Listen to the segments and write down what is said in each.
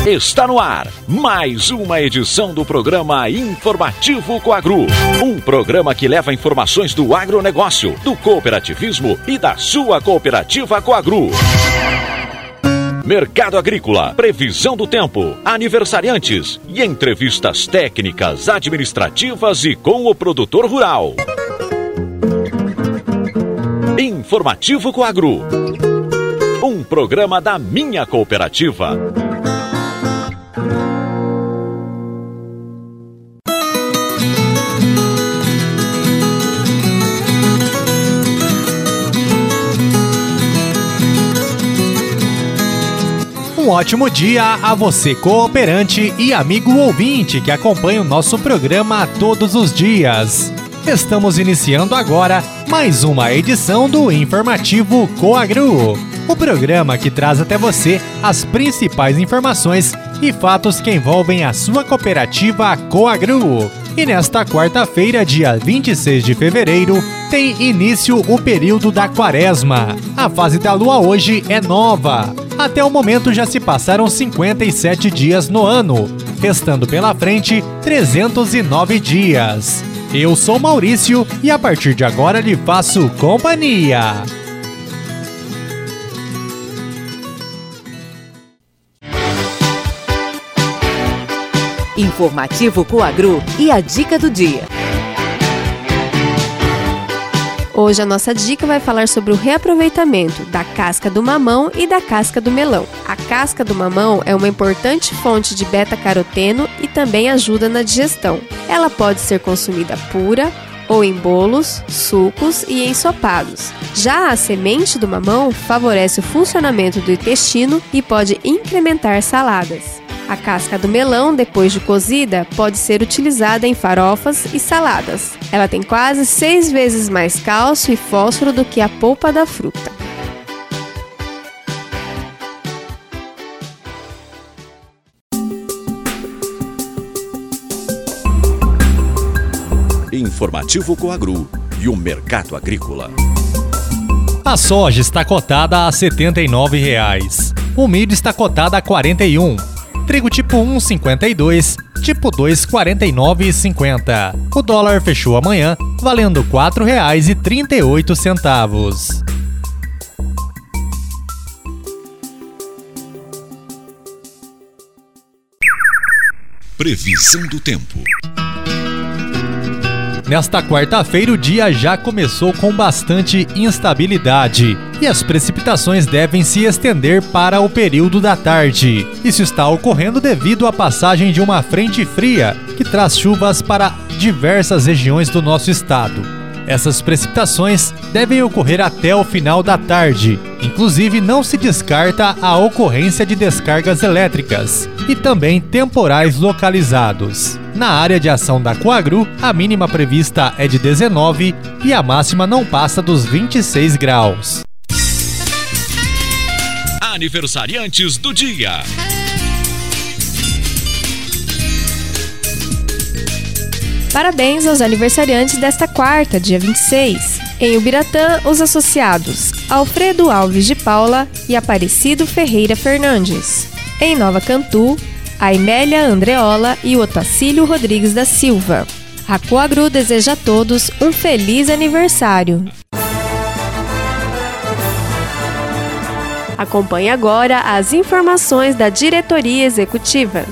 Está no ar mais uma edição do programa Informativo Coagro. Um programa que leva informações do agronegócio, do cooperativismo e da sua cooperativa Coagro. Mercado agrícola, previsão do tempo, aniversariantes e entrevistas técnicas, administrativas e com o produtor rural. Informativo Coagro. Um programa da minha cooperativa. Um ótimo dia a você, cooperante e amigo ouvinte que acompanha o nosso programa todos os dias. Estamos iniciando agora mais uma edição do Informativo Coagro, o programa que traz até você as principais informações e fatos que envolvem a sua cooperativa Coagro. E nesta quarta-feira, dia 26 de fevereiro, tem início o período da quaresma. A fase da lua hoje é nova. Até o momento já se passaram 57 dias no ano, restando pela frente 309 dias. Eu sou Maurício e a partir de agora lhe faço companhia. Informativo Coagro e a dica do dia. Hoje a nossa dica vai falar sobre o reaproveitamento da casca do mamão e da casca do melão. A casca do mamão é uma importante fonte de beta-caroteno e também ajuda na digestão. Ela pode ser consumida pura ou em bolos, sucos e ensopados. Já a semente do mamão favorece o funcionamento do intestino e pode incrementar saladas. A casca do melão, depois de cozida, pode ser utilizada em farofas e saladas. Ela tem quase 6 vezes mais cálcio e fósforo do que a polpa da fruta. Informativo Coagro e o mercado agrícola. A soja está cotada a R$ 79,00. O milho está cotado a R$ 41,00. Trigo tipo 1, 52, tipo 2, 49,50. O dólar fechou amanhã valendo R$ 4,38. Previsão do tempo. Nesta quarta-feira, o dia já começou com bastante instabilidade e as precipitações devem se estender para o período da tarde. Isso está ocorrendo devido à passagem de uma frente fria que traz chuvas para diversas regiões do nosso estado. Essas precipitações devem ocorrer até o final da tarde. Inclusive, não se descarta a ocorrência de descargas elétricas e também temporais localizados. Na área de ação da Coagro, a mínima prevista é de 19 e a máxima não passa dos 26 graus. Aniversariantes do dia. Parabéns aos aniversariantes desta quarta, dia 26. Em Ubiratã, os associados Alfredo Alves de Paula e Aparecido Ferreira Fernandes. Em Nova Cantu, a Imélia Andreola e o Otacílio Rodrigues da Silva. A Coagro deseja a todos um feliz aniversário. Acompanhe agora as informações da diretoria executiva.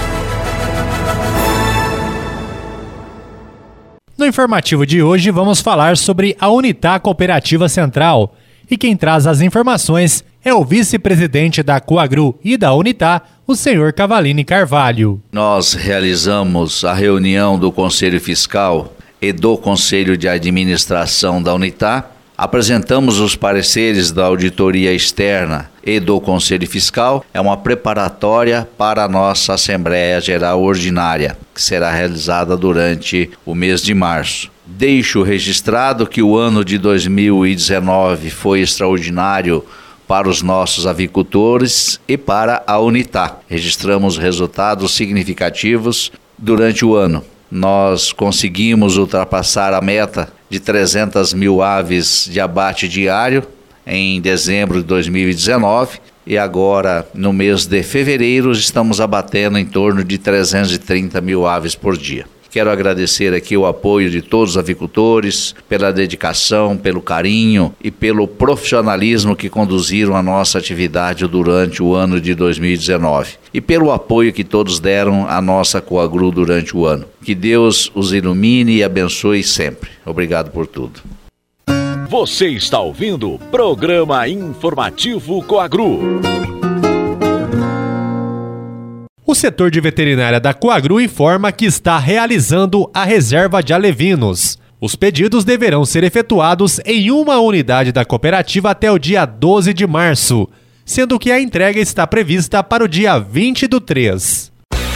No informativo de hoje vamos falar sobre a Unitá Cooperativa Central e quem traz as informações é o vice-presidente da Coagro e da Unitá, o senhor Cavalini Carvalho. Nós realizamos a reunião do Conselho Fiscal e do Conselho de Administração da Unitá, apresentamos os pareceres da auditoria externa e do Conselho Fiscal. É uma preparatória para a nossa Assembleia Geral Ordinária, que será realizada durante o mês de março. Deixo registrado que o ano de 2019 foi extraordinário para os nossos avicultores e para a Unitá. Registramos resultados significativos durante o ano. Nós conseguimos ultrapassar a meta de 300 mil aves de abate diário em dezembro de 2019 e agora, no mês de fevereiro, estamos abatendo em torno de 330 mil aves por dia. Quero agradecer aqui o apoio de todos os avicultores, pela dedicação, pelo carinho e pelo profissionalismo que conduziram a nossa atividade durante o ano de 2019. E pelo apoio que todos deram à nossa Coagru durante o ano. Que Deus os ilumine e abençoe sempre. Obrigado por tudo. Você está ouvindo o Programa Informativo Coagru. O setor de veterinária da Coagru informa que está realizando a reserva de alevinos. Os pedidos deverão ser efetuados em uma unidade da cooperativa até o dia 12 de março, sendo que a entrega está prevista para o dia 20/3.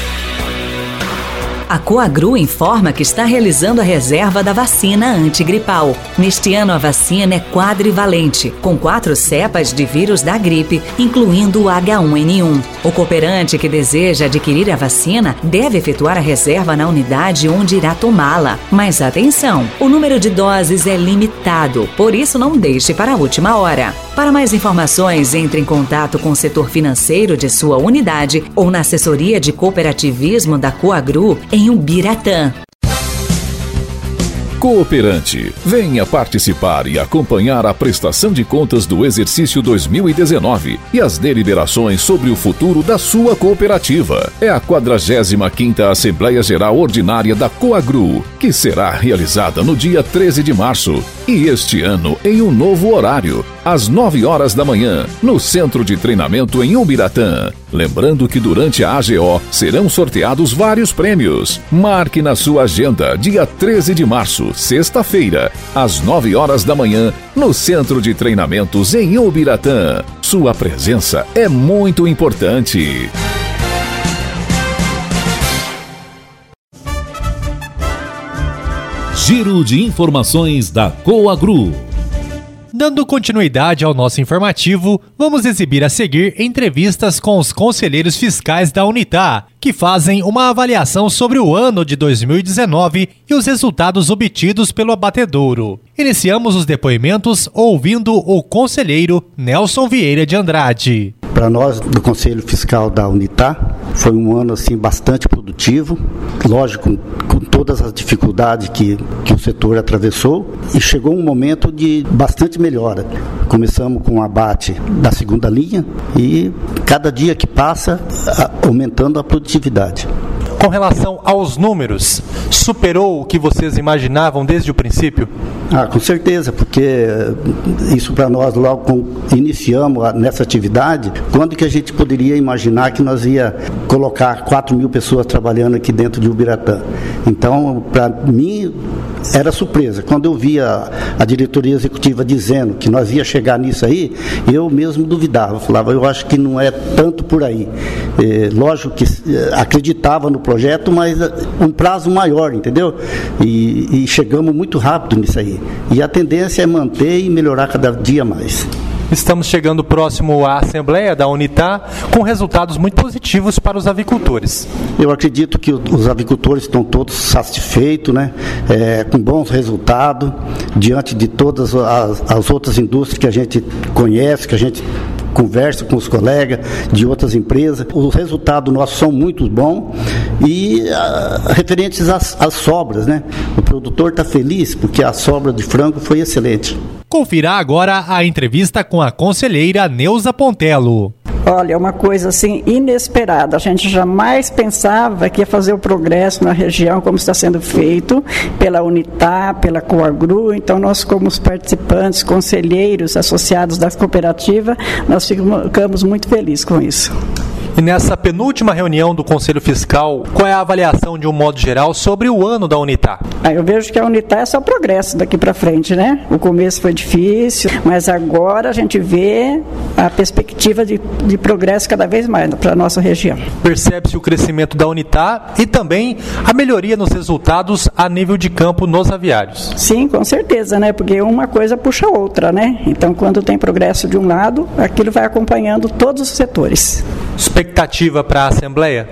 A Coagru informa que está realizando a reserva da vacina antigripal. Neste ano, a vacina é quadrivalente, com 4 cepas de vírus da gripe, incluindo o H1N1. O cooperante que deseja adquirir a vacina deve efetuar a reserva na unidade onde irá tomá-la. Mas atenção, o número de doses é limitado, por isso não deixe para a última hora. Para mais informações, entre em contato com o setor financeiro de sua unidade ou na assessoria de cooperativismo da Coagru em Ubiratã. Cooperante, venha participar e acompanhar a prestação de contas do exercício 2019 e as deliberações sobre o futuro da sua cooperativa. É a 45ª Assembleia Geral Ordinária da Coagru, que será realizada no dia 13 de março e este ano em um novo horário, às 9 horas da manhã, no Centro de Treinamento em Ubiratã. Lembrando que durante a AGO serão sorteados vários prêmios. Marque na sua agenda, dia 13 de março, sexta-feira, às 9 horas da manhã, no Centro de Treinamentos em Ubiratã. Sua presença é muito importante. Giro de informações da Coagru. Dando continuidade ao nosso informativo, vamos exibir a seguir entrevistas com os conselheiros fiscais da Unitá, que fazem uma avaliação sobre o ano de 2019 e os resultados obtidos pelo abatedouro. Iniciamos os depoimentos ouvindo o conselheiro Nelson Vieira de Andrade. Para nós, do Conselho Fiscal da Unitá, foi um ano assim, bastante produtivo, lógico, com todas as dificuldades que o setor atravessou, e chegou um momento de bastante melhora. Começamos com o abate da segunda linha e cada dia que passa, aumentando a produtividade. Com relação aos números, superou o que vocês imaginavam desde o princípio? Com certeza, porque isso para nós, logo quando iniciamos nessa atividade, quando que a gente poderia imaginar que nós ia colocar 4.000 pessoas trabalhando aqui dentro de Ubiratã? Então, para mim, era surpresa. Quando eu via a diretoria executiva dizendo que nós ia chegar nisso aí, eu mesmo duvidava, falava, eu acho que não é tanto por aí. Lógico que acreditava no projeto, mas um prazo maior, entendeu? E chegamos muito rápido nisso aí. E a tendência é manter e melhorar cada dia mais. Estamos chegando próximo à Assembleia da Unitá, com resultados muito positivos para os avicultores. Eu acredito que os avicultores estão todos satisfeitos, né? Com bons resultados, diante de todas as outras indústrias que a gente conhece, que a gente conversa com os colegas de outras empresas. Os resultados nossos são muito bons e referentes às sobras, né? O produtor está feliz porque a sobra de frango foi excelente. Confira agora a entrevista com a conselheira Neuza Pontello. Olha, é uma coisa assim inesperada. A gente jamais pensava que ia fazer o progresso na região como está sendo feito pela Unitá, pela Coagru. Então, nós como os participantes, conselheiros associados da cooperativa, nós ficamos muito felizes com isso. E nessa penúltima reunião do Conselho Fiscal, qual é a avaliação de um modo geral sobre o ano da Unitá? Eu vejo que a Unitá é só progresso daqui para frente, né? O começo foi difícil, mas agora a gente vê a perspectiva de progresso cada vez mais para a nossa região. Percebe-se o crescimento da Unitá e também a melhoria nos resultados a nível de campo nos aviários. Sim, com certeza, né? Porque uma coisa puxa a outra, né? Então, quando tem progresso de um lado, aquilo vai acompanhando todos os setores. Expectativa para a Assembleia?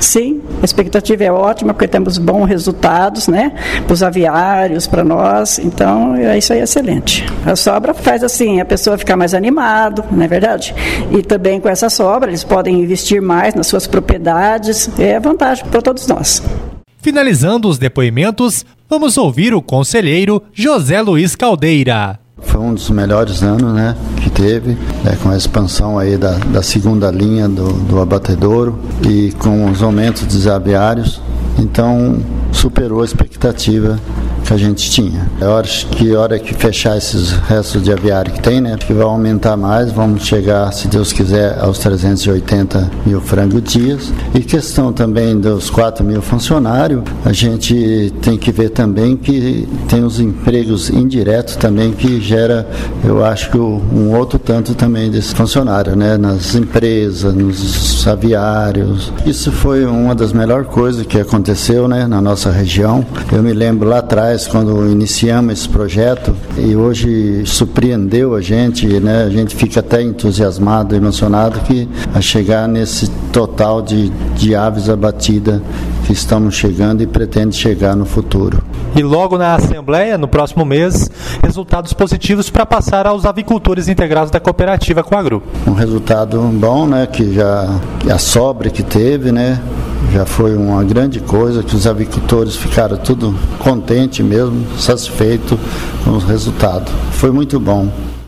Sim, a expectativa é ótima, porque temos bons resultados, né? Para os aviários, para nós, então isso aí é excelente. A sobra faz assim, a pessoa ficar mais animado, não é verdade? E também com essa sobra, eles podem investir mais nas suas propriedades, é vantagem para todos nós. Finalizando os depoimentos, vamos ouvir o conselheiro José Luiz Caldeira. Foi um dos melhores anos, né, que teve, com a expansão aí da segunda linha do abatedouro e com os aumentos dos aviários, então superou a expectativa que a gente tinha. Hora que fechar esses restos de aviário que tem, né, que vai aumentar mais, vamos chegar, se Deus quiser, aos 380 mil frangos dias. E questão também dos 4 mil funcionários, a gente tem que ver também que tem os empregos indiretos também que gera, eu acho que um outro tanto também desse funcionário, né, nas empresas, nos aviários. Isso foi uma das melhores coisas que aconteceu, né, na nossa região. Eu me lembro lá atrás, quando iniciamos esse projeto, e hoje surpreendeu a gente, né? A gente fica até entusiasmado, emocionado que a chegar nesse total de aves abatidas que estamos chegando e pretende chegar no futuro. E logo na Assembleia, no próximo mês, resultados positivos para passar aos avicultores integrados da cooperativa Coagru. Um resultado bom, né? Que já a sobra que teve, né? Já foi uma grande coisa, que os avicultores ficaram tudo contentes mesmo, satisfeitos com os resultados. Foi muito bom.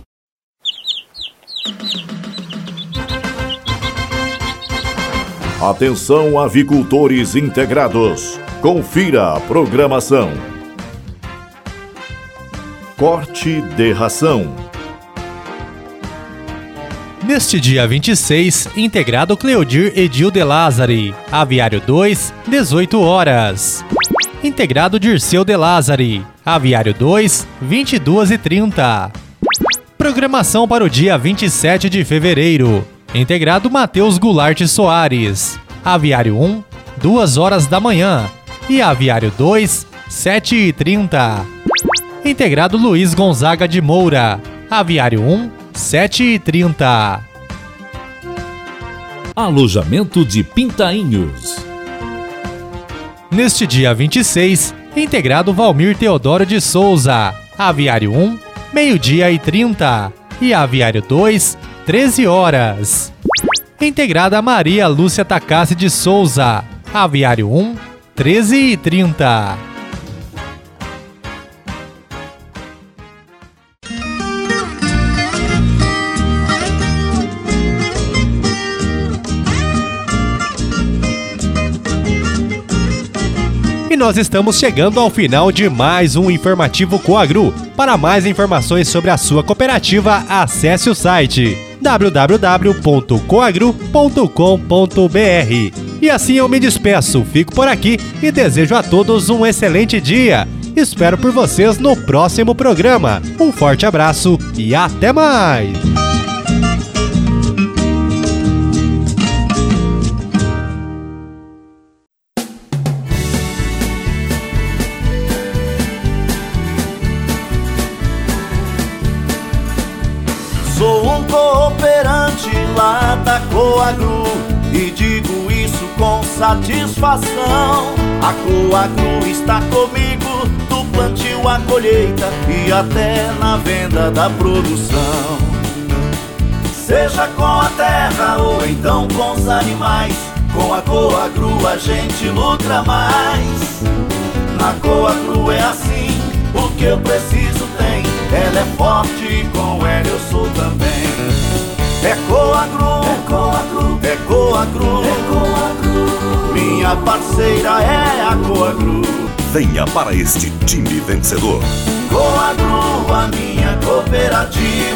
Atenção, avicultores integrados. Confira a programação. Corte de ração. Neste dia 26, integrado Cleodir Edil de Lázari, Aviário 2, 18 horas. Integrado Dirceu de Lázari, Aviário 2, 22h30. Programação para o dia 27 de fevereiro. Integrado Matheus Goulart Soares, Aviário 1, 2 horas da manhã. E Aviário 2, 7h30. Integrado Luiz Gonzaga de Moura, Aviário 1, 7h30. Alojamento de Pintainhos. Neste dia 26, integrado Valmir Teodoro de Souza, Aviário 1, 12h30. E Aviário 2, 13 horas. Integrada Maria Lúcia Takassi de Souza, Aviário 1, 13h30. E nós estamos chegando ao final de mais um Informativo Coagru. Para mais informações sobre a sua cooperativa, acesse o site www.coagru.com.br. E assim eu me despeço, fico por aqui e desejo a todos um excelente dia. Espero por vocês no próximo programa. Um forte abraço e até mais! Sou um cooperante lá da Coagru e digo isso com satisfação. A Coagru está comigo do plantio à colheita e até na venda da produção. Seja com a terra ou então com os animais, com a Coagru a gente lucra mais. Na Coagru é assim, o que eu preciso tem. Ela é forte e com ela eu sou também. É Coagru, é Coagru, é Coagru, é Coagru. Minha parceira é a Coagru. Venha para este time vencedor. Coagru, a minha cooperativa.